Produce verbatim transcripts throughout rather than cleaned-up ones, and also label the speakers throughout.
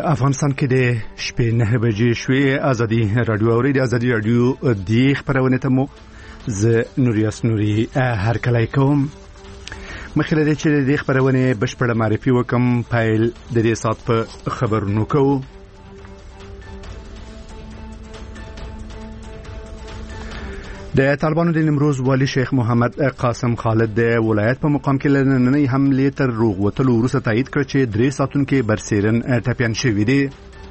Speaker 1: افغانستان کې د شپې نه بجې شوې. ازادي رادیو اوري د ازادي رادیو د خبرونه ته مو ز نوریاس نوري هر کله کوم مخکې د چې د خبرونه بشپړه معرفي وکم. فایل د دې سات په خبرونو کوو. د طالبانو د نیمروز والی شیخ محمد قاسم خالد د ولایت په مقام کې لنننی حمله تر روغ وتلو وروسته تایید کړ چې درې ساتونکو برسیرن ټپيان شوي دي.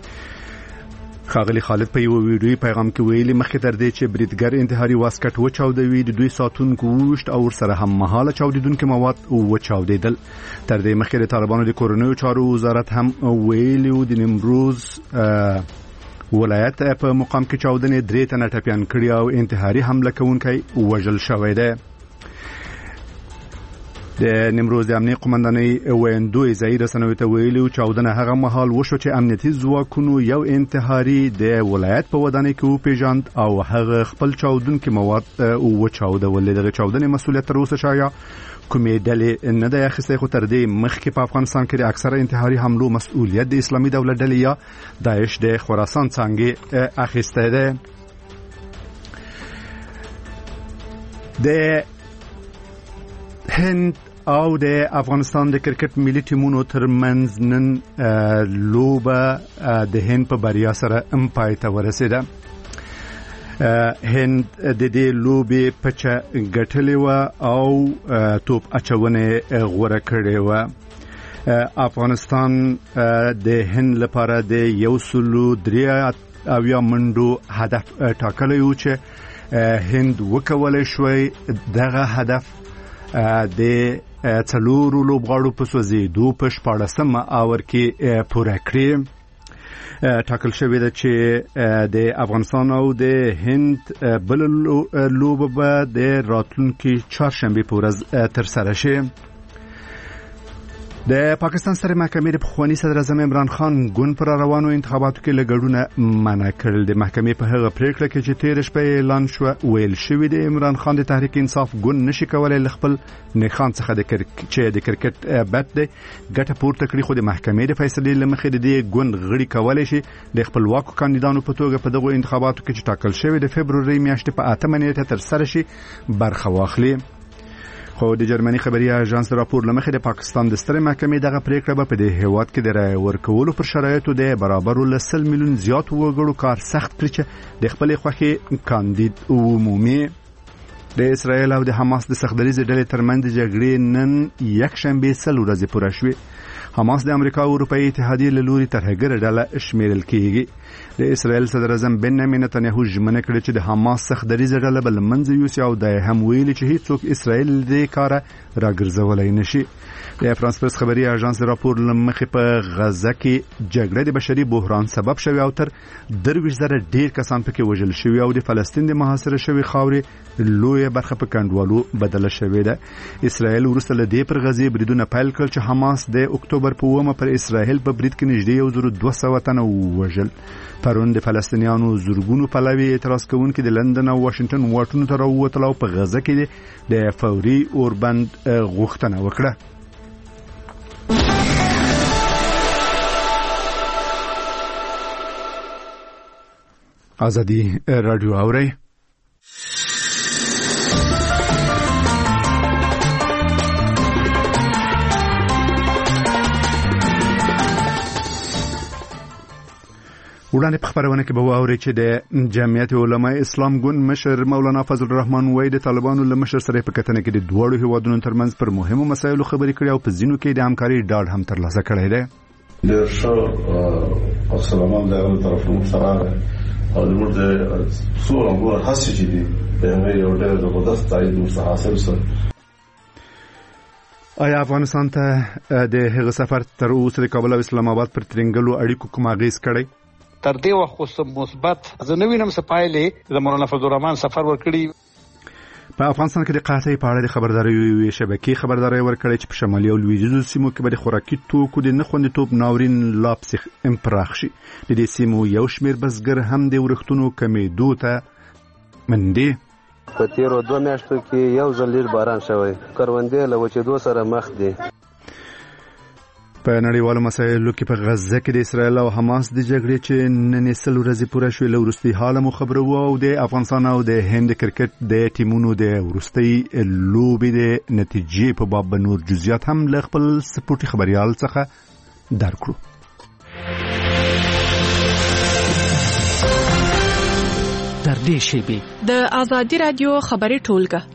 Speaker 1: خاغلی خالد په یو ویډیوي پیغام کې ویلي مخکې تر دې چې بریدګر انتحاري واسکټ وچاودوي د دوی ساتونکو وشت او سره هم مهاله چاودیدونکو مواد وچاودیدل. تر دې مخکې د طالبانو د کورنیو چارو وزارت هم ویلي د نیمروز ولایت په مقام کې چاودنې درې تنه ټپيان کړي او انتحاري حمله کوونکی وژل شوی دی. د نیمروز د امنیتي قومندانۍ ویندوی ځای رسنیو ته ویلي چاودنه هغه مهال وشو چې امنیتي ځواکونو یو انتحاري د ولایت په ودانۍ کې وپیژاند او هغه خپل چاودونکو مواد وچاودول. دغه چاودنې مسؤلیت تر اوسه شایع کومې ډلې نه دی اخیستی، خو تر دې مخکې په افغانستان کې د اکثره انتحاري حملو مسؤلیت د اسلامي دولت ډلې یا داعش د خراسان څانګې اخیستی دی. د هند او د افغانستان د کرکټ ملي ټیمونو ترمنځ نن لوبه د هند په بریا سره ام پای ته ورسېده. هند د دې لوبې پچه ګټلې و او توپ اچونه غوړه کړې و. افغانستان د هند لپاره د یو سلو درې اویا منډو هدف ټاکلی و چې هند وکولای شوی دغه هدف د څلورو لوبغاړو په سوځېدو په شپاړسمه اور کې پوره کړي. ټاکل شوی ده چې د افغانستان او د هند بل لوبه به د راتلونکي چهارشنبه په ورځ ترسره شي. د پاکستان سترې محکمې د پخواني صدر اعظم عمران خان ګوند پر روانو انتخاباتو کې لګړونه منع کړل. د محکمې په هغه پریکړه کې چې تیر شپه اعلان شو ویل شوی د عمران خان د تحریک انصاف ګوند نشي کولای خپل نخان څخه د کرکټ چې د کرکټ بات دی ګټه پورته کړي، خو د محکمې د فیصلې لمخې د دې ګوند غړي کولای شي د خپلواکو کاندیدانو په توګه په دغه انتخاباتو کې چې ټاکل شوی د فبروري میاشتې په اتمه نیټه ترسره شي برخه واخلي. خو د جرمني خبري اژانس راپور لمخې د پاکستان د سترې محکمې دغه پریکړه په دې هیواد کې د رای ورکولو پر شرایطو د برابرو لسل میلیون زیات وګړو کار سخت کړی چې د خپل خوخي کاندید عمومي. د اسرایل او د حماس د سختدریزې ډلې ترمنځ جګړې نن یک شنبه سل ورځې پوره شوې. حماس د امریکا او اروپאי اتحادیې له لوري ترهګره ډله شمیرل کیږي. د اسرائیل صدر اعظم بنیامین نتنیاهو ژمنه کړې چې د حماس سختدریزه ډله بل منځ یوسي او د هم ویلي چې هیڅوک اسرائیل دې کار راګرځولای نشي. د فرانس پرس خبري اژانس راپور لمخې په غزه کې جګړه د بشري بحران سبب شوی او تر درویش زره ډیر کسان پکې وژل شوی او د فلسطین د محاصره شوی خاورې لوی برخه په کندوالو بدله شوې ده. اسرائیل ورسته له دې پر غزه بریدونه پیل کړل چې حماس د اکتوبر په اومه پر اسرائیل په برید کې نږدې یو زره دوه سوه تنه وژل. پرون د فلسطینیانو زورګونو پلوي اعتراض کوونکي د لندن او واشنگټن واټونو ته راووتل او په غزه کې د فوري اوربند غوښتنه وکړه. ازادي رادیو اوري. وړاندې په خبرونه کې به واوري چې د جمعیت علماء اسلام ګوند مشر مولانا فضل الرحمن وای د طالبانو له مشر سره په کتنه کې د دوړو هیوادونو ترمنځ پر مهمو مسایلو خبرې کړې او په ځینو کې د همکاري ډاډ هم ترلاسه کړی دی.
Speaker 2: ډېر ښه او سلامات د هغه طرفونو سره او موږ د څو امور هڅې چې دي په هغه یو ډېر زبردست تایید ورڅخه حاصل شو.
Speaker 1: آیا افغانستان ته د هغه سفر تر اوسه د کابل او اسلام آباد پر ترنګلو اړیکو کوم اغیز کړی؟
Speaker 3: تر دې وخت خو مثبت زه نه وینم څه پایلې د مولانا فضل الرحمن سفر ورکړي.
Speaker 1: په افغانستان کې د قحطۍ په اړه د خبرداري شبکې خبرداري ورکړي چې په شمالي او لویدیځو سیمو کې به د خوراکي توکو د نه خوندیتوب ناورین لا پسې امپراخ شي. د دې سیمو یو شمېر بزګر هم د ورښتونو کمېدو ته مندي.
Speaker 4: په تیرو دوه میاشتو کې یو ځل ډېر باران شوی، کروندې له وچېدو سره مخ دي.
Speaker 1: په نړیوالو مسایلو کې په غزه کې د اسرایل او حماس د جګړې چې نن سل ورځې پوره شوې له وروستي حاله مو خبرو او د افغانستان او د هند کرکټ د ټیمونو د وروستي لوبې د نتیجې په باب نور جزئیات هم له خپل سپورتي خبريال څخه درکړو.
Speaker 5: در دې شیبې
Speaker 6: د آزادي رادیو خبري ټولګه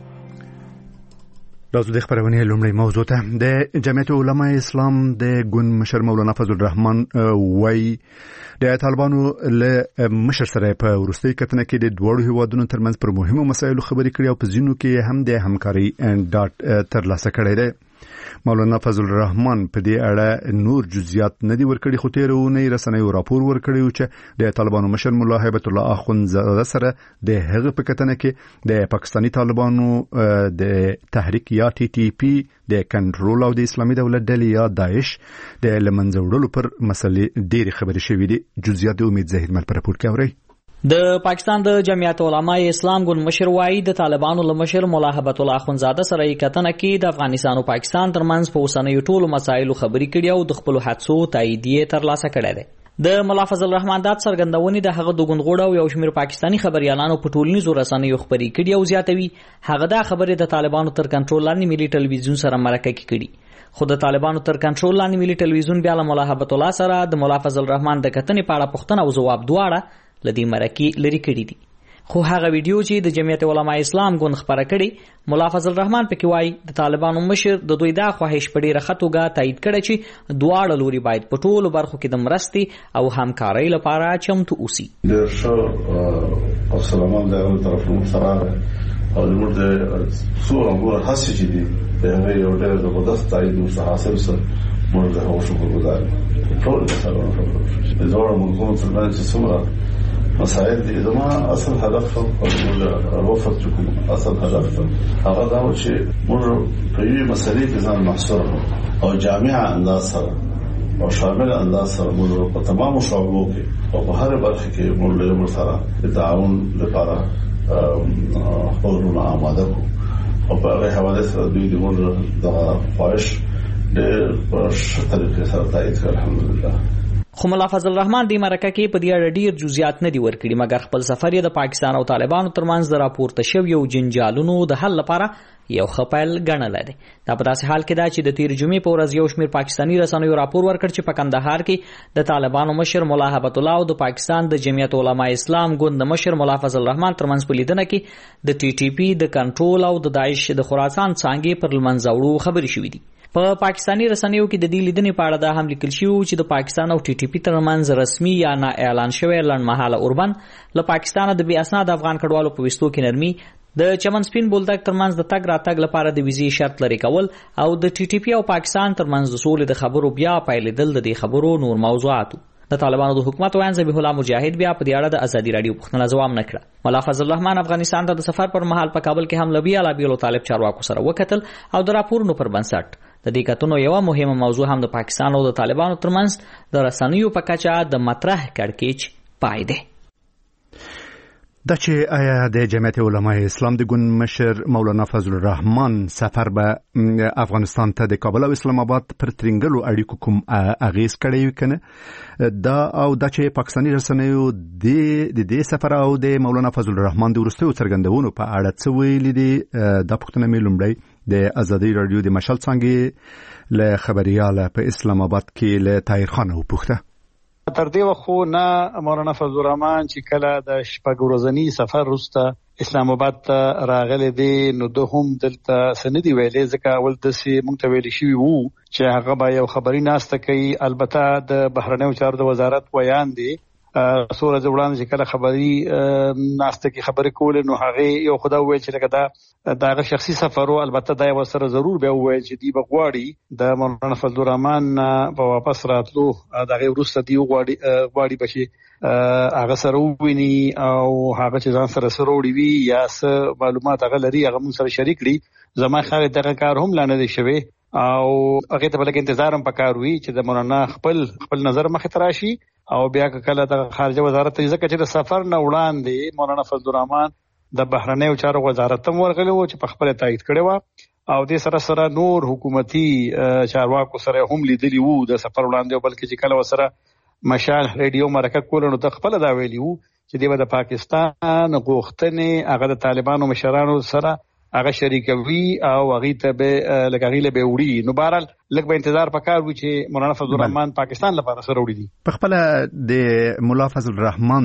Speaker 1: راځو د خبرونه لومړی موضوع ته. د جمعیت علماء اسلام د ګوند مشر مولانا فضل الرحمن وای د طالبانو له مشر سره په وروستي کتنه کې د دوړو هیوادونو ترمنځ پر مهمو مسایلو خبرې کړې او په ځینو کې هم د همکاري ډاټ ترلاسه کړې ده. مولانا فضل الرحمن په دې اړه نور جزئیات نه دي ورکړي، خو تیرونه رسنیو راپور ورکړی چې د طالبانو مشر مولا هیبت الله اخوندزاده سره د هغه په کتنه کې د پاکستانی طالبانو د تحریک یا ټي ټي پی د کنټرول او د اسلامي دولت ډلې یا داعش د لمنځوړلو پر مسلې ډېری خبرې شوې دي. جزئیات د امید زهید مل پر راپور کې اوري.
Speaker 7: د پاکستان د جمعیت علماء اسلام ګوند مشر وایي د طالبانو له مشر مولا هیبت الله اخوندزاده سره یې کتنه کې د افغانستان او پاکستان ترمنځ په اوسنیو ټولو مسایلو خبرې کړي او د خپل حادثو تاییدیه ترلاسه کړې ده. د مولا فضل الرحمن دات څرګندونې د هغه د ګوند غوړ او یو شمېر پاکستانی خبريالانو په ټولنیزو رسنیو خبرې کړي او زیاتوي هغه دا خبرې د طالبانو تر کنټرول لاندې ملي ټلویزیون سره مرکه کې کړي، خو د طالبانو تر کنټرول لاندې ملي ټلویزیون بیا له مولا هیبت الله سره د مولا فضل الرحمن د کتنې په اړه پوښتنه او ځواب دواړه لدی مرکی لري کړی دي. خو هغه ویډیو چې د جمعیت علماء اسلام ګوند خبره کړي مولا فضل الرحمن پکې وایي د طالبانو مشر د دوی دا خواهش په ډیره خطوګه تایید کړي چې دواړه لوري باید په ټولو برخو کې د مرستې او همکارۍ لپاره چمتو اوسي.
Speaker 2: ډېر ښه او سلامات د هغه طرفونو سره او موږ د څو امور هڅې چې دي د هغه یو ډېر زبردست تایید ورڅخه حاصل سو. موږ د هغو شکرګزار یو. ټول د سلام د دواړو ملکونو ترمنځ چې څومره مسائل دي، زما اصل هدف او موږ وفد کوم اصل هدف هغه دا و چې موږ په یوې مسلې کې ځان محصور او جامع انداز سره او شامل انداز سره موږ په تمامو شعبو کې او په هر برخه کې موږ له یو سره د تعاون لپاره خپلونه آماده کو او په هغه حواله سره دوی د موږ د خواهش ډېر په ښه طریقې سره تایید کړ. الحمدلله.
Speaker 7: خو مولا فضل الرحمن د مرکه کې په دې اړه ډېر جزئیات نه دي ورکړي، مګر خپل سفر یې د پاکستان او طالبانو ترمنځ د راپورته شویو جنجالونو د حل لپاره یو ښه پیل ګڼلی دی. دا په داسې حال کې ده چې د تېرې جمعې په ورځ یو شمېر پاکستاني رسنیو راپور ورکړ چې په کندهار کې د طالبانو مشر مولا هیبت الله او د پاکستان د جمعیت علماء اسلام ګوند د مشر مولا فضل الرحمن ترمنځ په لیدنه کې د ټي ټي پی د کنټرول او د داعش د خراسان څانګې پر لمنځه خبرې شوې دي. په پاکستانی رسنیو کې د دې لیدنې په اړه دا هم لیکل شوی چې د پاکستان او ټي ټي پی ترمنځ رسمي یا نه اعلان شوی لنډمهاله اوربند له پاکستان د بې اسناد افغان کډوالو په وستو کې نرمي، د چمن سپین بولدک ترمنځ د تګ راتګ لپاره د ویزې شرط لري کول او د ټي ټي پی او پاکستان ترمنځ د سولې د خبرو بیا پیلېدل د دې خبرو نور موضوعاتو. د طالبانو د حکومت وایي ذبیح الله مجاهد بیا په دې اړه د ازادي رادیو پوښتنه ځواب نه کړه. مولا فضل الرحمن افغانستان ته د سفر پر مهال په کابل کې هم له بیلابیلو طالب چارواکو سره وکتل او د راپورونو پر بنسټ د دې کتنو یو مهمه موضوع هم د پاکستان او د طالبانو ترمنځ د رسنیو په کچه د مطرح کړکېچ پای دی.
Speaker 1: دا چې آیا د جمعیت علماء اسلام د ګوند مشر مولانا فضل الرحمن سفر به افغانستان ته د کابل او اسلام آباد پر ترنګلو اړیکو کوم اغیز کړی کنه دا او دا چې پاکستانی رسنیو د دې سفر او د مولانا فضل الرحمن د ورستیو څرګندونو په اړه څه ویلي دي دا پوښتنه مې لومړی د ازادي رادیو د مشال څنګه له خبرياله په اسلام آباد کې له طاهر خان وپوښته.
Speaker 3: تر دې وخت نه مولانا فضل الرحمن چې کله د شپږ ورځنی سفر وروسته اسلام آباد ته راغلی دی نو د هم دلته سندي ویلې ځکه اول د سي مونږ ته ویل شي وو چې هغه به یو خبري ناسته کوي. البته د بهرنیو چارو د وزارت ویان دی سوره ځوړان چې کله خبري ناسته کې خبرې کولې نو هغه یو خدا ویل چې لکه دا دغه شخصي سفرو البته دا یو سره ضرور به ویل چې دی بغواړي د مولانا فضل الرحمن په واپس راتلو دغه ورسته دی غواړي غواړي بشي هغه سره ویني او هغه چې ځان سره سره وړي وي یا څه معلومات هغه لري هغه موږ سره شریک کړي. زما خاله دغه کار هم لاندې دی شوی او هغه ته بلکې انتظار هم پکار وي چې د مولانا خپل خپل نظر مخ ته راشي او بیا کله د خارجه وزارت ته ځکه چې د سفر نه وړاندې مولانا فضل الرحمن د بهرنیو چارو وزارت ته ورغلی و چې په خپل تایید کړی و او د سره سره نور حکومتي چارواکو سره هم لیدلی وو د سفر وړاندې، بلکې چې کله وسره مشال ریډیو مرکه کول نو د خپل دا ویلی وو چې د پاکستان غوښتنې هغه د طالبانو مشرانو سره هغه شریکوي او هغه ته به لګاغیله به وړي. نو بهرحال لږ به انتظار پکار و چې مولانا فضل الرحمن پاکستان لپاره سره وړي دي.
Speaker 1: په خپل د مولا فضل الرحمن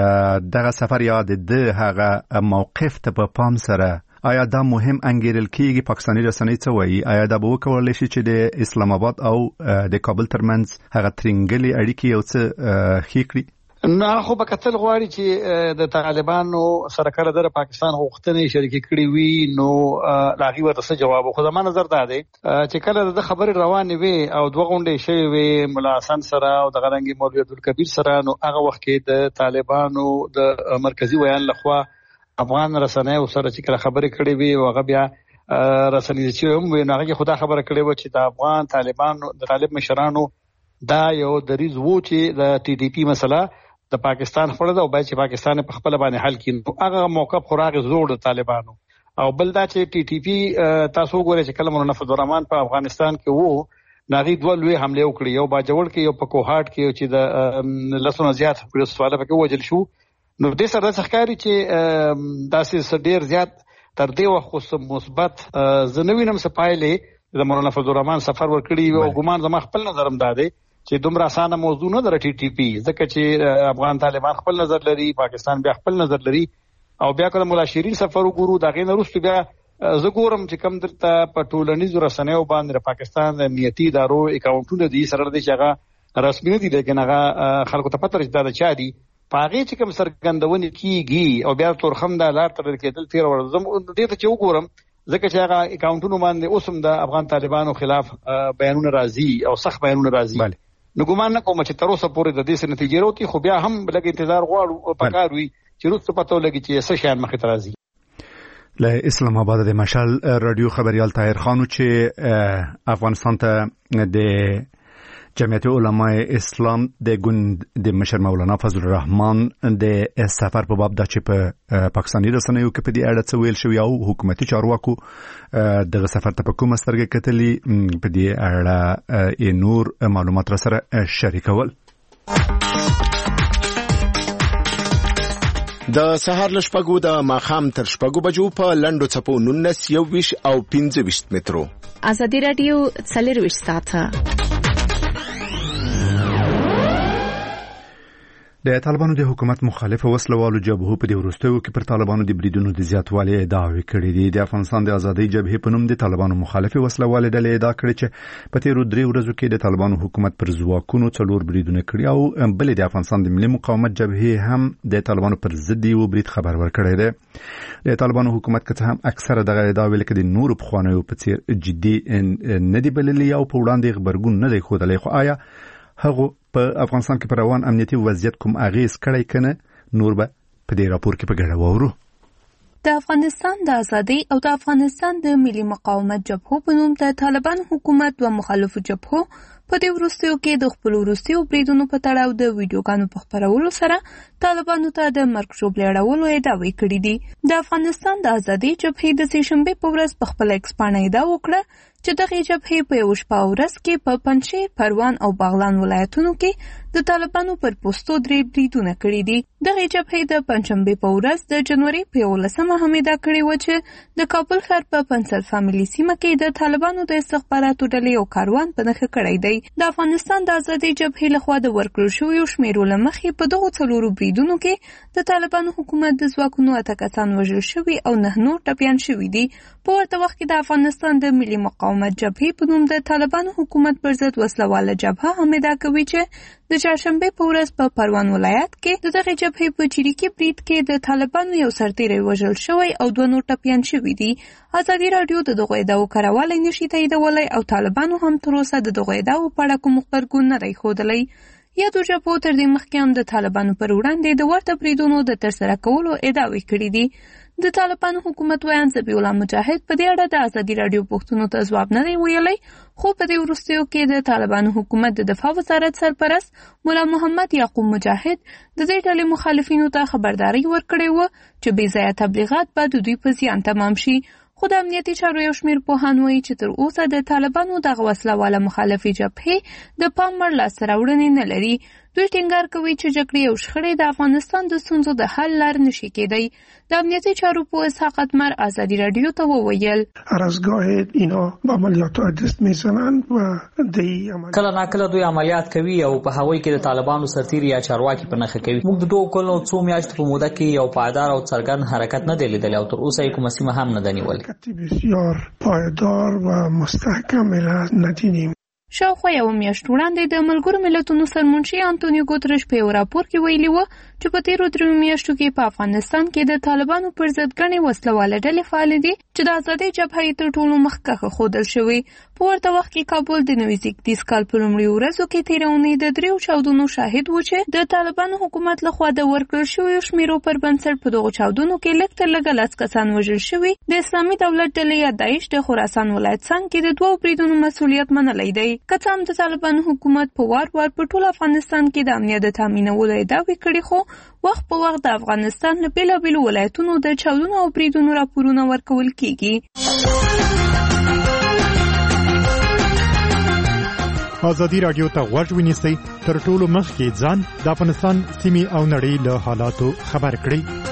Speaker 1: دغه سفر یا د هغه موقف ته په پام سره آیا دا مهم انګیرل کیږي؟ پاکستاني رسنۍ څه وایي؟ آیا دا به وکولای شي چې د اسلام آباد او د کابل ترمنځ هغه ترنګلي اړیکې یو څه ښې کړي؟
Speaker 3: نه خو به کتل غواړي چې د طالبانو سره کله د پاکستان غوښتنې شریکې کړي وي نو لاغي ورته څه جواب. خو زما نظر دا دی چې کله د خبرې روانې وي او دوه غونډې شوې وي مولا حسن سره او د غرنګي مولوي عبدالکبیر سره، نو هغه وخت کې د طالبانو د مرکزی ویان لخوا افغان رسنۍ سره چې کله خبرې کړې وي او هغه بیا رسنۍ چې هم وي نو هغه خدا خبره کړې و چې د افغان طالبانو د طالب مشرانو دا یو دریز وو چې د ټي ټي پی مسله د پاکستان خپل دا او باید چې پاکستان په خپل باندې حل کړي. هغه موقف خوراغ زوړ د طالبانو او بل دا چې ټي ټي پی تاسو ګورئ چې کله مولانا فضل الرحمن په افغانستان کې وو ناغي دوه لوی حمله وکړي، یو باجوړ کې یو په کوهاټ کې چې د لسونه زیات پولیس سواله پکې وجل شو. نو د سره ځخکاري چې داسې ډیر زیات تر دې وخت خو مثبت زنوینم سپایلې د مولانا فضل الرحمن سفر ورکړي او ګمان زما خپل نظرم داده چې دومره اسانه موضوع نه در ټي ټي پی، ځکه چې افغان طالبان خپل نظر لري، پاکستان بیا خپل نظر لري. او بیا کله مولا شیرین سفر وګورو دا غي نه وروسته بیا زه ګورم چې کم درته په ټولنیزو رسنیو باندې پاکستان د نیتی ادارو اکاونټونه دي سره د شغه رسمي دي، لیکن هغه خلکو ته پته رسیدا د چا دي پاغي چې کوم سرګندونې کیږي او بیا تورخم د لار تر کېدل تیر ورزم دې ته چې وګورم ځکه چې هغه اکاونټونو باندې اوسم د افغان طالبانو خلاف بیانونه راځي او سخت بیانونه راځي. نو ګمان نه کوم چې تر اوسه پورې د دې نتیجې وروتي، خو بیا هم لږ انتظار غواړو پکار وي چې روسته پته ولګي چې څه شیان مخې ته راځي.
Speaker 1: له اسلام آباد د مشال رادیو خبريال طاهر خانو چې افغانستان ته د جمعیت علماء اسلام د ګوند د مشر مولانا فضل الرحمن د سفر په باب د چې په پاکستاني رسنیو کې په دې اړه څه ویل شوی او حکومتي چارواکو د سفر ته په کومه سترګه کتلې په دې اړه نور معلومات را سره شریکول.
Speaker 8: د سهار لشپګو د ماخام تر شپګو بجو په لندو چپو نونس یو ویش او پنځه ویش مترو.
Speaker 6: ازادي رادیو څلور ویش ساعته.
Speaker 1: د طالبانو د حکومت مخالف وسلوالو جبهو په دې وروستیو کې پر طالبانو د بریدونو د زیاتوالي ادعاوې کړې دي. د افغانستان د ازادۍ جبهې په نوم د طالبانو مخالف وسلوالو ډلې ادعا کړې چې په تیرو درې ورځو کې د طالبانو حکومت پر ځواکونو څلور بریدونه کړي او بل د افغانستان د ملي مقاومت جبهې هم د طالبانو پر ضد یو برید خبر ورکړی دی. د طالبانو حکومت که څه هم اکثره دغه ادعاوې لکه د نورو پخوانیو په څیر جدي نه دي بللي او په وړاندې غبرګون نه دی ښودلی، خو آیا هغه په افغانستان کې پر روان امنیتي وضعیت کوم اغیز کړی کنه؟ نور به په دې راپور کې په ګډه وورو.
Speaker 9: د افغانستان د ازادۍ او د افغانستان د ملي مقاومت جبهو په نوم د طالبان حکومت و مخالفو جبهو په دې وروستیو کې د خپل وروستیو بریدونو په تړاو د ویډیوګانو په خپرولو سره طالبانو ته د مرګ ژوبلې اړولو ادعاوې کړې دي. د افغانستان د ازادۍ جبهې د سې شنبې په ورځ په خپل ایکس پاڼه ادعا وکړه چې دغه جبهې په یو شپه ورځ کې په پنجشیر، پروان او بغلان ولایتونو کې د طالبانو پر پوستو درې بریدونه کړي دي. دغه جبهې د پنجشنبې په ورځ د جنوري په یولسمه هم ادعا کړې وه چې د کابل ښار په پنسلفاملي سیمه کې د طالبانو د استخباراتو ډلې یو کاروان په نښه کړی دی. د افغانستان د ازادۍ جبهې لخوا د ورکړل شویو شمیرو له مخې په دغو څلورو بریدونو کې د طالبانو حکومت د ځواکونو اته کسان وژل شوي او نه نور ټپیان شوي دي. په ورته وخت کې د افغانستان د ملي مقاومت جبهې په نوم د طالبانو حکومت پر ضد وسلواله جبهه هم ادعا کوي چې د چهارشنبې په ورځ په پروان ولایت کې د دغه جبهې په چریکي برید کې د طالبانو یو سرتیری وژل شوی او دوه نور ټپیان شوي دي. ازادي راډیو د دغو ادعاو کراوالی نشي تاییدولی او طالبانو هم تر اوسه د دغو ادعاو په اړه کوم غبرګون نه دی ښودلی. یادو جبهو تر دې مخکې هم د طالبانو پر وړاندې د ورته بریدونو د ترسره کولو ادعاوې کړي دي. د طالبانو حکومت ویان ذبیح الله مجاهد په دې اړه د ازادي راډیو پوښتنو ته ځواب نه دی ویلی، خو په دې وروستیو کې د طالبانو حکومت د دفاع وزارت سرپرست مولا محمد یعقوب مجاهد د دې ډلې مخالفینو ته خبرداری ورکړې وه چې بې ځایه تبلیغات به د دوی په زیان تمام شي. خو د امنیتي چارو یو شمېر پوهان وایي چې تر اوسه د طالبانو دغه وسله مخالفې جبهې د پام وړ لاسته راوړنې نه لري. دوی ټینګار کوي چې جګړې او شخړې د افغانستان د ستونزو د حل لار نشي کېدی. د امنیتي چارو په اسحاق اتمر ازادي رادیو ته وویل
Speaker 10: هرازگاه اینا به عملیات دست میزنند و د
Speaker 7: کله ناکله دوی عملیات کوي او په هوای کې د طالبانو سرتیري یا چارواکي په نخښه کوي. موږ د دوه کلونو څو میاشتو په موده کې یو پایدار او څرګند حرکت نه دی لیدلی او تر اوسه یې کومه سیمه هم نه ده نیولې.
Speaker 10: بسیار پایدار و مستحکم ندیدیم.
Speaker 9: شاوخوا یو میاشت وړاندې د ملګرو ملتونو سرمنشي انټونیو ګوترش په یو راپور کې ویلي و چې په تیرو درې میاشتو کې په افغانستان کې د طالبانو پر ضد ګڼې وسلواله ډلې فعال دي چې د ازادۍ جبهه یې تر ټولو مخکښه ښودل شوې. په ورته وخت کې کابل د نوي زیږدیز کال په لومړیو ورځو کې تېره اونۍ د دریو چاودنو شاهد و چې د طالبانو حکومت لخوا د ورکړل شویو شمیرو پر بنسټ په دغو چاودنو کې لږ تر لږه لس کسان وژل شوي. د اسلامي دولت ډلې یا داعش د خراسان ولایت څنګ کې د دوو بریدونو مسؤلیت منلی دی. که څه هم د طالبانو حکومت په وار وار په ټول افغانستان کې د امنیت د تامینولو ادعاوې کړې، خو وخت په وخت د افغانستان له بېلابېلو ولایتونو د چاودنو او بریدونو راپورونه ورکول کېږي.
Speaker 11: ازادي راډیو ته غوږ ونیسئ، تر ټولو مخکې ځان د افغانستان سیمې او نړۍ له حالاتو خبر کړئ.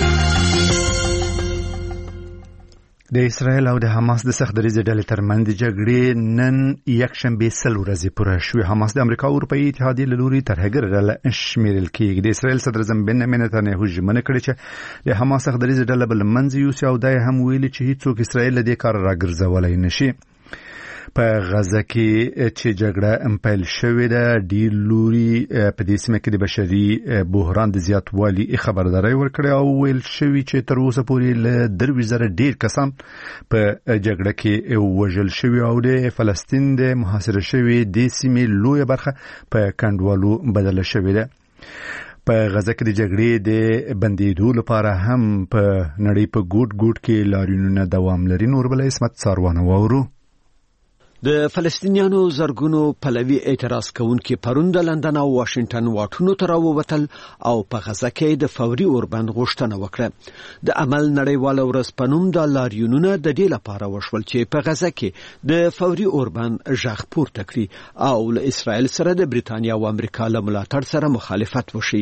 Speaker 1: د اسرائیل او د حماس د سخت دریځ ډلې ترمنځ د جګړې نن یکشنبه سل ورځې پوره شوې. حماس د امریکا او اروپایي اتحادیې له لوري ترهګره ډله شمیرل کېږي. د اسرائیل صدر اعظم بنیامین نتانیاهو ژمنه کړې چې د حماس سخت دریځ ډله به له منځه یوسي او دا هم ویلي چې هیڅوک اسرائیل له دې کار راګرځولی نشي. په غزه کې چې جګړه امپیل شوې ده، ډیر لوري په دې سیمه کې د بشري بحران د زیاتوالي خبرداري ورکړه او ویل شوی چې تر اوسه پورې له درویش زره ډیر کسان په جګړه کې وژل شوی او د فلسطین د محاصره شوی د سیمې لویه برخه په کندوالو بدله شوې ده. په غزه کې د جګړې د بندیدو لپاره هم په نړۍ په ګوټ ګوټ کې لاریونونه دوام لري. نور بل اسمت ساروانه وورو.
Speaker 8: د فلسطینیانو زرګونو پلوي اعتراض کوونکي پرون د لندن او واشنگټن واټونو ته راووتل او په غزه کې د فوري اوربند غوښتنه وکړه. د عمل نړیواله ورځ په نوم د لاریونونه د دې لپاره وشول چې په غزه کې د فوري اوربند غږ پورته کړي او له اسرائیل سره د بریتانیا او امریکا له ملاتړ سره مخالفت وشي.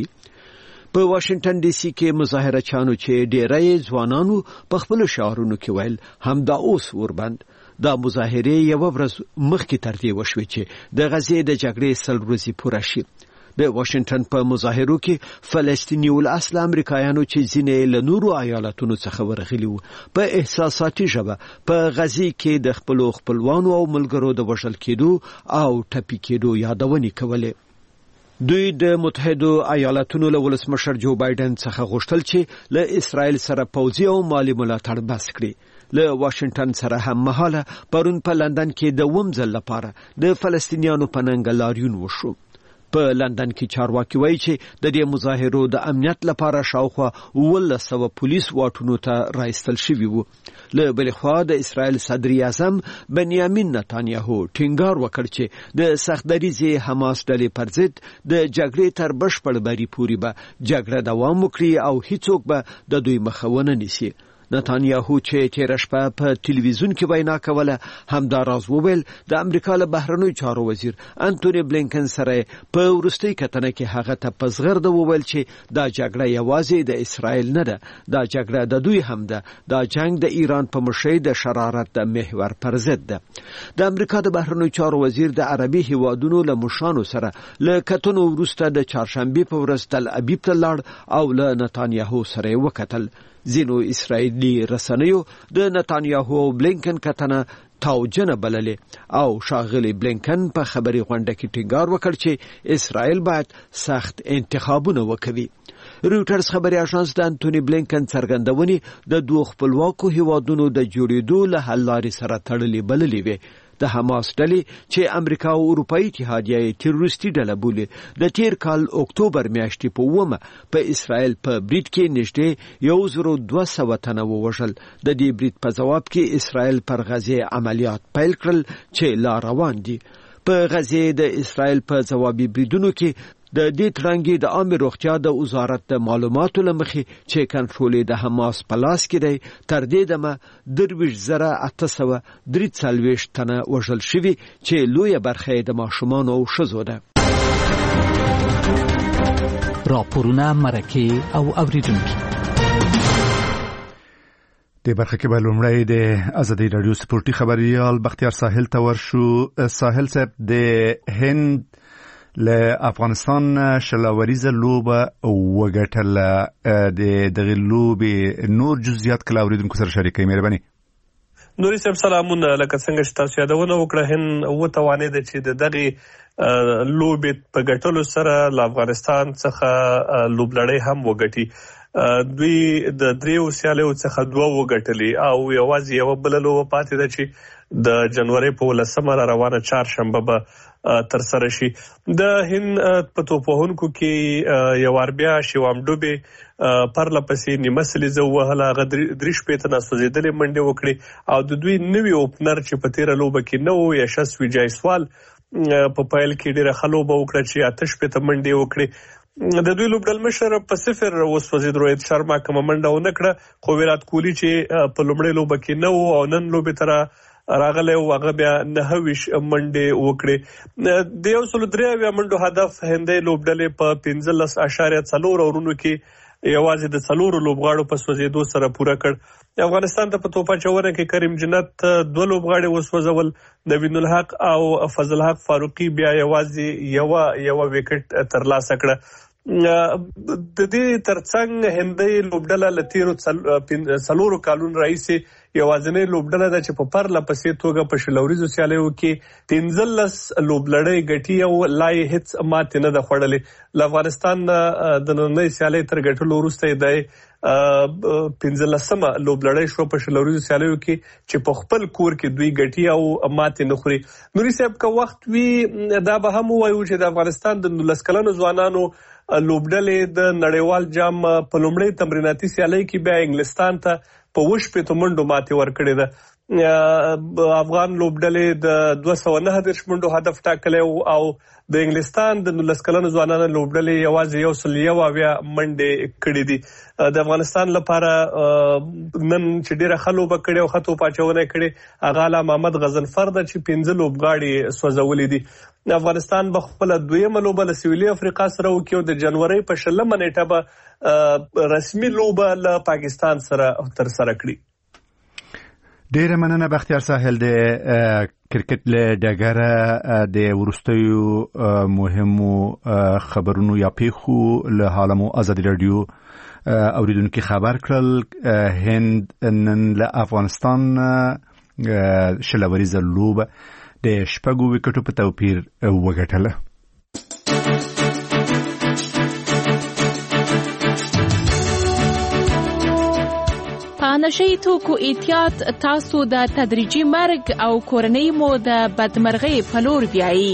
Speaker 8: په واشنگټن ډي سي کې مظاهره چانو چې ډېری ځوانانو په خپل شعارونو کې ویل هم دا اوس اوربند. دا مظاهره یو ورځ مخکې تر دې وشوې چې د غزې د جګړې سل ورځې پوره شي. د واشنگټن په مظاهرو کې فلسطیني الاصل امریکایانو چې ځینې له نورو ایالتونو څخه ورغلي وو په احساساتي ژبه په غزې کې د خپلو خپلوانو او ملګرو د وژل کېدو او ټپي کېدو یادونې کولې. دوی د متحدو ایالاتونو له ولسمشر جو بایدن څخه غوښتل چې له اسرائیل سره پوځي او مالی ملاتړ بس کړي. له واشنگټن سره هم مهاله پرون په لندن کې د وم ځل لپاره د فلسطینیانو په ننګ لاریون وشو. په لندن کې چارواکي وایي چې د دې مظاهرو د امنیت لپاره شاوخوا ولس سوه پولیس واټونو ته راایستل شوي وو. له بلې خوا د اسرائیل صدر اعظم بنیامین نتانیاهو ټینګار وکړ چې د سخت دریځې حماس ډلې پر ضد د جګړې تر بشپړ بری پورې به جګړه دوام وکړي او هیڅوک به د دوی مخه ونه نیسي. نتانیاهو چې تېره شپه په ټلویزیون کې وینا کوله همدا راز وویل د امریکا له بهرنیو چارو وزیر انټونی بلینکن سره په وروستۍ کتنه کې هغه ته په زغرده وویل چې دا جګړه یوازې د اسرائیل نه ده، دا جګړه د دوی هم ده، دا جنگ د ایران په مشرۍ د شرارت د محور پر ضد ده. د امریکا د بهرنیو چارو وزیر د عربي هیوادونو له مشرانو سره له کتنو وروسته د چهارشنبه په ورځ تل ابیب ته لاړ او له نتانیاهو سره وکتل. ځینو اسرائیلي رسنیو د نتانیاهو او بلینکن کتنه تاوجنه بللې او شاغلی بلینکن په خبري غونډه کې ټینګار وکړ چې اسرائیل باید سخت انتخابونه وکړي. رویټرز خبري اژانس د انټونی بلینکن څرګندونې د دوه خپلواکو هیوادونو د جوړېدو له حل لارې سره تړلې بللې وې. د حماس ډلې چې امریکا او اروپایي اتحادیه یې تروریستي ډله بولي د تیر کال اکتوبر میاشتې په اوومه په اسرائیل په برید کې نږدې یو زر دوه سوه تنه ووژل. د دې برید په ځواب کې اسرائیل پر غزې عملیات پیل کړل چې لا روان دي. په غزې د اسرائیل په ځوابي بریدونو کې د دې ترانګي د عامه روغتیا د وزارت د معلوماتو لمخې چې کنټرول د حماس په لاس کې دی تر دې دمه درویش زره اته سوه درې څلوېښت تنه وژل شوي چې لویه برخه د ماشومان او ښځو ده.
Speaker 5: راپورونه مرکه او اوریدونکي
Speaker 1: د برخه کې به لومړی د ازادي رادیو سپورتي خبريال بختیار ساحل ته ورشو. ساحل صاحب د هند له افغانستان شلاوریزه لوبه وګټله د دغه لوبې نور جزئیات کله اوریدونکو سره شریکوي. مهرباني.
Speaker 12: نوري صاحب سلامونه. لکه څنګه چې تاسو یادونه وکړه هند و توانید چې د دغه لوبې په ګټلو سره له افغانستان څخه لوبلړۍ هم وګټي. دوی د دریو سیالیو څخه دوه وګټلې او یوازې یو بل لوبه پاتې ده چې د جنوري په ولسمه روانه چهارشنبه به تر سره شي. د هند په توپوهونکو کې یو اربیا شیوام ډوبې پرله پسې نیمه سلیزه وهله. هغه درې شپېته ناسوځېدلې منډې وکړې او د دوی نوي اوپنر چې په تېره لوبه کې نه و یشسوي جایسوال په پیل کې ډېره ښه لوبه وکړه چې اته شپېته منډې وکړې. د دوی لوبډل مشر په صفر وسوځید. روهیت شرما کومه منډه ونه کړه خو ویرات کوهلي چې په لومړۍ لوبه کې نه و او نن لوبې ته راغلی و هغه بیا نهه ویشت منډې وکړې. د یو سلو درې اویا منډو هدف هندۍ لوبډلې په پنځلس اعشاریه څلور اورونو کې یوازې د څلورو لوبغاړو په سوځېدو سره پوره کړ. افغانستان ته په توپه اچونه کې کریم جنت دوه لوبغاړي وسوځول. نوین الحق او فضل حق فاروقي بیا یوازې یو یو وکټ ترلاسه کړه. د دې ترڅنګ هندۍ لوبډله له تیرو څلورو کالونو راهیسې یوازینۍ لوبډله ده چې په پرله پسې توګه په شلوریزو سیالیو کې پنځلس لوبلړۍ ګټي او لا یې هیڅ ماتې نه ده خوړلې. له افغانستان د نننۍ سیالۍ تر ګټلو وروسته یې د پنځلسمه لوبلړۍ شوه په شلوریزو سیالیو کې چې په خپل کور کې دوی ګټي او ماتې نه خوري. نوري صاحب که وخت وي دا به هم ووایو چې د افغانستان د نولس کلنو ځوانانو لوبډلې د نړیوال جام په لومړۍ تمریناتي سیالۍ کې بیا انګلستان ته په اووه شپېتو منډو ماتې ورکړې ده. افغان لوبډلې د دوه سوه نهه دېرش منډو هدف ټاکلی او د انګلستان د نولس کلنو ځوانانو لوبډلې یوازې یو سل یو اویا منډې کړې دي. د افغانستان لپاره نن چې ډېره ښه لوبه کړې او ښه توپ اچونه یې کړې هغه علامه محمد غضنفر ده چې پنځه لوبغاړي سوځولي دي. افغانستان به خپله دویمه لوبه له سویلي افریقا سره وکړي او د جنورۍ په شلمه نیټه به رسمي لوبه له پاکستان سره ترسره کړي.
Speaker 1: ډیره مننه بختیار ساحل. د کرکټ له ډګره د وروستیو مهمو خبرونو یا پیښو له حاله مو ازادي رادیو اوریدونکو خبر کړل. هند نن له افغانستان شلوریزه لوبه د شپږو وکټو په توپیر وګټله.
Speaker 13: نشي توکو احتیاط تاسو د تدریجي مرګ او کورنۍ مو د بدمرغۍ په لور بیایي.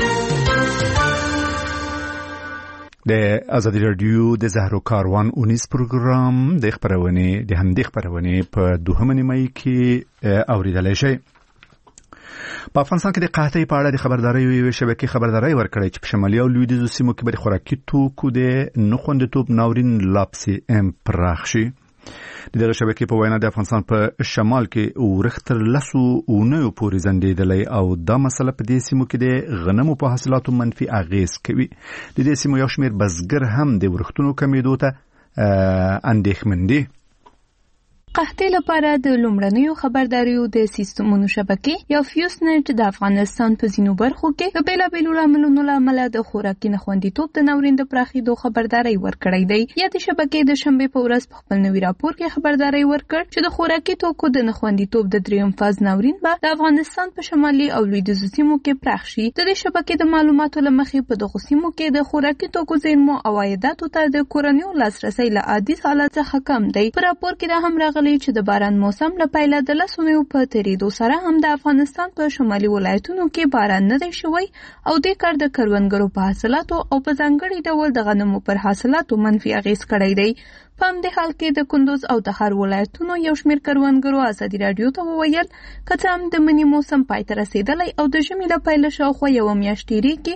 Speaker 1: د ازادي رادیو د زهرو کاروان اونیس پروګرام د خبرونه د همدې خبرونه په دوهمه نیمه کې اوریدلای شي. په افغانستان کې د قحطۍ په اړه د خبرداري ویو شبکې خبرداري ورکړې چې په شمالي او لویدیځو سیمو کې به خوراکي توکو د نخوندتوب ناورین لاپسي ام پراخ شي. د دغه شبکې په وینا د افغانستان په شمال کې ورختر لسو اونیو پورې زندېدلی او دا مسله په دې سیمو کې د غنمو په حاصلاتو منفي اغیز کوي. د دې سیمو یو شمېر بزګر هم د ورښتونو کمیدو ته اندېښمن دي.
Speaker 9: قحطۍ لپاره د لومړنیو خبرداریو د سیستمونو شبکې یا فیوسنت د افغانستان په ځینو برخو کې د بیلابیلو لاملونو له امله د خوراکي نخوندیتوب د ناورین د پراخېدو خبرداری ورکړی دی. یا د شبکې د شنبې په ورځ په خپل نوي راپور کې خبرداری ورکړ چې د خوراکي توکو د نخوندیتوب د دریم فاز ناورین به د افغانستان په شمالي او لویدیځو سیمو کې پراخ شي. د دې شبکې د معلوماتو له مخې په دغو سیمو کې د خوراکي توکو زیرمو او عایداتو ته د کورنیو لاسرسی له عادي حالت څخه کم دی. په راپور کې دا هم راغلی چې د باران موسم له پیله د لسو میو په تېرېدو سره هم د افغانستان په شمالي ولایتونو کې باران نه دی شوی او دې کار د کروندګرو په حاصلاتو او په ځانګړي ډول د غنمو پر حاصلاتو منفي اغیز کړی دی. په همدې حال کې د کندوز او د تخار ولایتونو یو شمېر کروندګرو ازادي راډیو ته وویل که څه هم د مني موسم پای ته رسېدلی او د ژمي له پیله شاوخوا یوه میاشت تېرېږي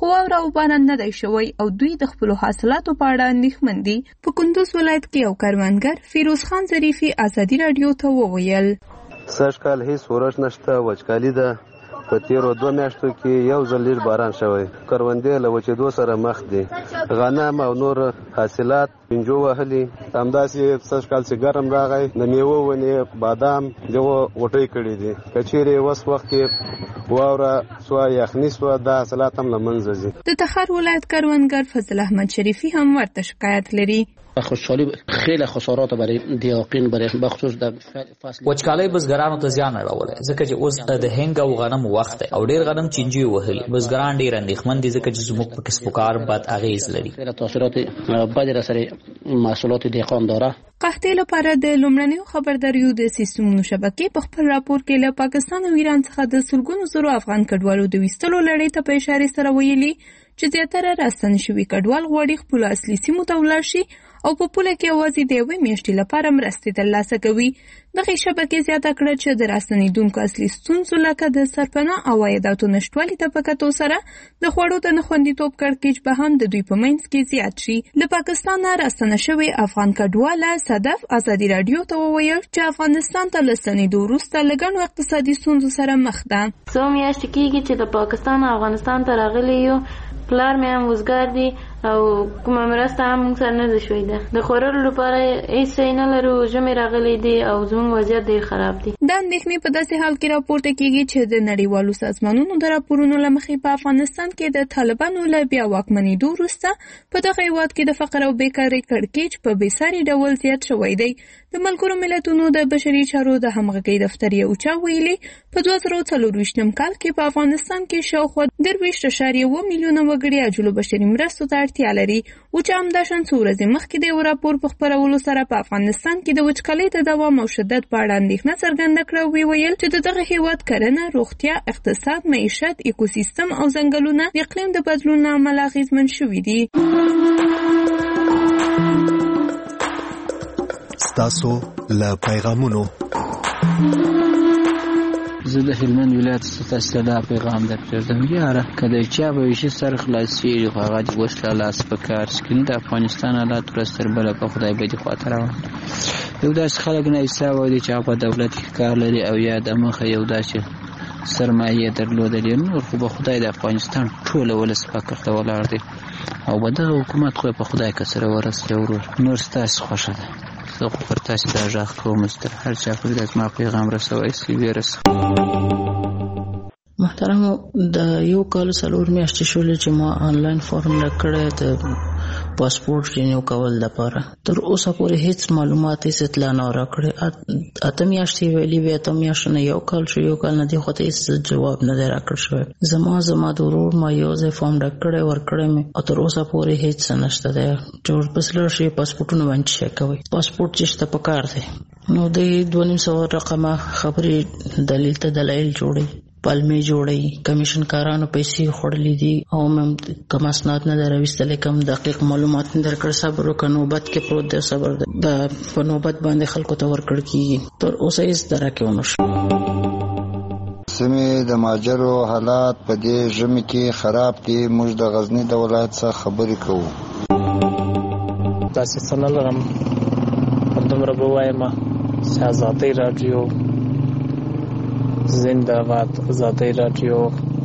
Speaker 9: خو واوره او باران نه دی شوی او دوی د خپلو حاصلاتو په اړه اندېښمن دي. په کندوز ولایت کې یو کروندګر فیروز خان ظریفي ازادي راډیو ته وویل
Speaker 4: سږ کال هیڅ ورش نشته، وچکالي ده. په تیرو دوه میاشتو کې یو ځل ډېر باران شوی، کروندې له وچېدو سره مخ دي. غنم او نور حاصلات پنجو وهلي. همداسې سږ کال چې ګرم راغی د میوو ونې بادام دغه غوټۍ کړي دي. که چیرې اوس وخت کې واوره سوه یخني سوه دا حاصلات هم له منځه ځي.
Speaker 9: د تخار ولایت کروندګر فضل احمد شریفی هم ورته شکایت لري.
Speaker 14: خوشحالی خیلی خسارات برای دیاقین برای بخصوص د فصل
Speaker 7: وچکالۍ بزګرانو ته زیان اړولی، ځکه چې اوس د هنګ او غنم وخت دی او ډیر غنم چینجی وهلي. بزګران ډیر اندېښمن دي ځکه چې زموږ په کسب و کار بد اغیز لري.
Speaker 14: تاثیرات بد را سره محصولات دهقان داره.
Speaker 9: قحطۍ لپاره د لومړنیو خبرداریو د سیستمونو شبکې په خپل راپور کې له پاکستان او ایران څخه د سلګونو زرو افغان کډوالو د ویستلو لړۍ ته په اشارې سره ویلي چې زیاتره راستنه شوي کډوال غواړي خپلو اصلي سیمو ته ولاړ شي او په پوله کې یوازې د یوې میاشتې لپاره مرستې ترلاسه کوي. دغې شبکې زیاته کړه چې د راستنېدونکو اصلي ستونزو لکه د سرپناه او عایداتو نشتوالي ته په کتو سره د خوړو د نه خوندیتوب کړکېچ به هم د دوی په منځ کې زیات شي. له پاکستان نه راستنه شوی افغان کډواله صدف ازادي راډیو ته وویل چې افغانستان ته له ستنېدو وروسته له ګڼو اقتصادي ستونزو سره مخ ده.
Speaker 15: څو میاشتې کېږي چې د پاکستان او افغانستان ته راغلي یو. پلار مې هم وزګار دي او کومه مرسته هم موږ سره نه ده شوې ده. د خوړلو لپاره هېڅ شی نه لرو. ژمی راغلی دی او زموږ وضعیت ډېر خراب دی.
Speaker 9: دا اندېښنې په داسې حال کې راپورته کېږي چې د نړیوالو سازمانونو د راپورونو له مخې په افغانستان کې د طالبانو له بیا واکمنېدو وروسته په دغه هېواد کې د فقر او بیکارۍ کړکېچ په بېساري ډول زیات شوی دی. د ملګرو ملتونو د بشري چارو د همغږۍ دفتر یو چا ویلي په دوه زره څلرویشتم کال کې په افغانستان کې شاوخوا درویشت اعشاریه اووه میلیونه وګړي عاجلو بشري مرستو ته اړتیا لري. اوچا همداشان څو ورځې مخکې د یو راپور په خپرولو سره په افغانستان کې د وچکالۍ د دوام او شدت په اړه اندېښنه څرګنده کړه او ویل چې د دغه هېواد کرنه، روغتیا، اقتصاد، معیشت، ایکوسیستم او ځنګلونه د اقلیم د بدلون له امله اغېزمن شوي دي.
Speaker 16: ستاسو له پیغامونو
Speaker 17: زه د هلمند ولایت ستاسو ته دا پیغام درپرېږدم. یاره که د چا به ویشي سر خلاصېږي خو هغه دې اوس له لاس په کار سکي. د افغانستان حالات ورځ تر بله په خدای بدي خواته روان. یو داسې خلک نایسا وایي چې هغه په دولت کې کار لري او یا د مخه یو داسې سرمایې درلودلې. نور خو به خدای د افغانستان ټوله ولس فقر ته ولاړ دی او به دغه حکومت خو په خدای که سره ورسوي. ورور نور ستاسو خوښه ده. زه خو پر تاسې دا غږ کوم چې تر هر چا پورې د زما پیغام رسوی سي ویې رسوي.
Speaker 18: محترمو د یو کال څلور میاشتې شولې چې ما آنلاین فارم راکړی د پاسپورت رینیو کول لپاره. تر اوسه پورې هیڅ معلومات هیڅ اطلاع نه راکړې. اته میاشتې ویلي وې، اته میاشتې نه یو کال شو، یو کال نه دې خو ته هیڅ جواب نه دی راکړل شوی. زما زما د ورور ما یو ځای فارم ډک کړی ورکړی مې او تر اوسه پورې هیڅ نشته دی. چې ورپسې لاړ شي پاسپورټونه باندې چک کوئ. پاسپورټ چې شته پکار دی نو د دوه نیم سوه رقمه خبرې دلیل ته دلایل جوړوي، پلمې جوړوي. کمیشن کارانو پیسې خوړلې دي او مې کم اسناد نه در راویستلی، کم دقیق معلومات نه درکړ. صبر وکړه، نوبت کې پروت دی. صبر د په نوبت باندې خلکو ته ورکړل کېږي. تر اوسه هېڅ درکې ونه شو.
Speaker 19: سیمې د مهاجرو حالات په دې ژمي کې خراب دي. موږ د غزني د ولایت څخه خبرې کوو.
Speaker 20: داسې څه نه لرم، همدومره به وایم چې ازادۍ راډیو زنده‌باد، ازادۍ راډیو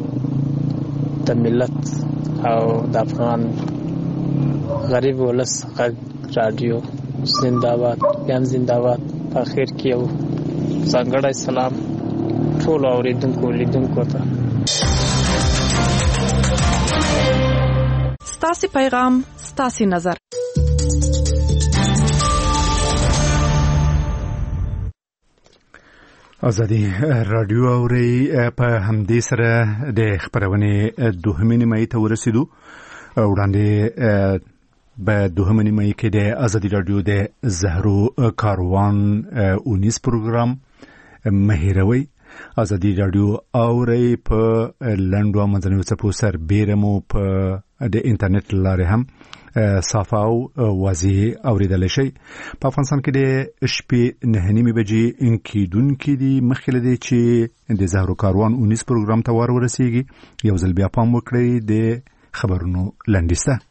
Speaker 20: د ملت او د افغان غریب ولس غږ راډیو زنده‌باد، یم زنده‌باد. په اخر کې یو ځانګړی سلام ټولو اورېدونکو لیدونکو ته.
Speaker 13: ستاسې پیغام، ستاسې نظر.
Speaker 1: ازادي راډیو اوري په همدې سره د خبرونې دوهمې نیمایي ته ورسېدو. وړاندې به دوهمې نیمایي کې د ازادي راډیو د زهرو کاروان اونیس پروګرام مهیروي. ازادي راډیو اوري په لنډو او منځنیو څپو سربیره مو په د انټرنیټ لارې هم صافه او واضح اوریدلی شي. په افغانستان کې د شپې نهه نیمې بجې کېدونکي دي. مخکې له دې چې د زهرو کاروان اونیس پروګرام ته ور ورسیږي، یو ځل بیا پام وکړئ د خبرونو لنډیسته